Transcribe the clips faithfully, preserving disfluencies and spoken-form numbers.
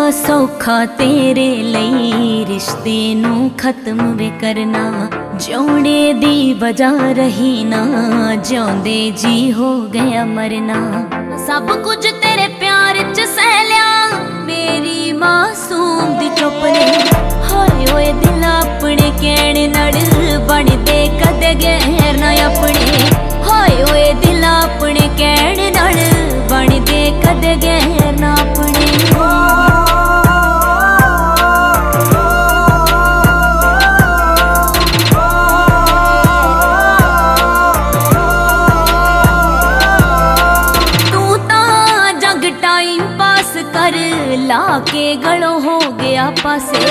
सौखा तेरे लई रिश्ते नू खत्म वे करना। जिउणे दी वजह रही ना, जिउंदे जी हो गया मरना। सब कुछ तेरे प्यार च सह लिया, मेरी मासूम दी चुप ने। हाय होए दिल अपने कहने नड़, बनदे कदे गैर ना अपने। हाय होए दिल अपने कहने नड़, बनदे कदे गैर ना अपने। टाइम पास कर लाके गलों हो गया पासे।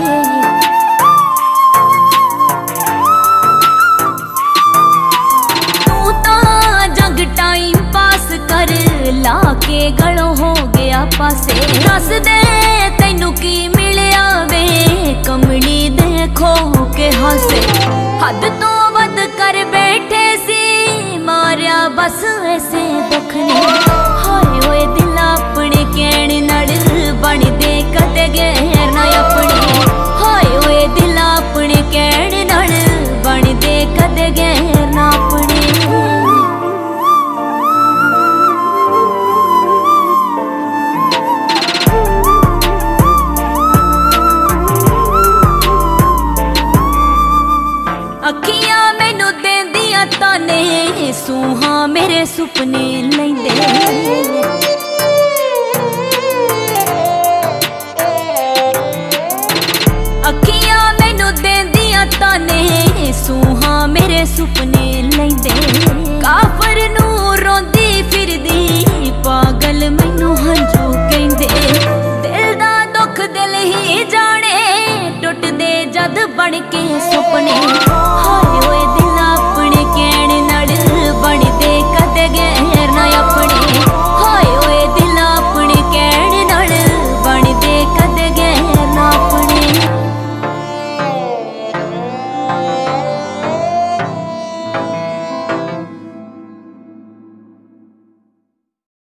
तू ता जग टाइम पास कर लाके गलों हो गया पासे। दस दे तैनू की मिलिया वे, कमली देखो के हासे। हद तो वध कर बैठे सी, मारिया बस ऐसे दुख ने। हाय होए दिल अपने कहने नड़, बनदे कदे गैर ना अपने। हाय होए दिल अपने कहने नड़, बनदे कदे गैर ना अपने। अखियां मैनू देंदियां ताने, सूहां मेरे सुपने लैंदे।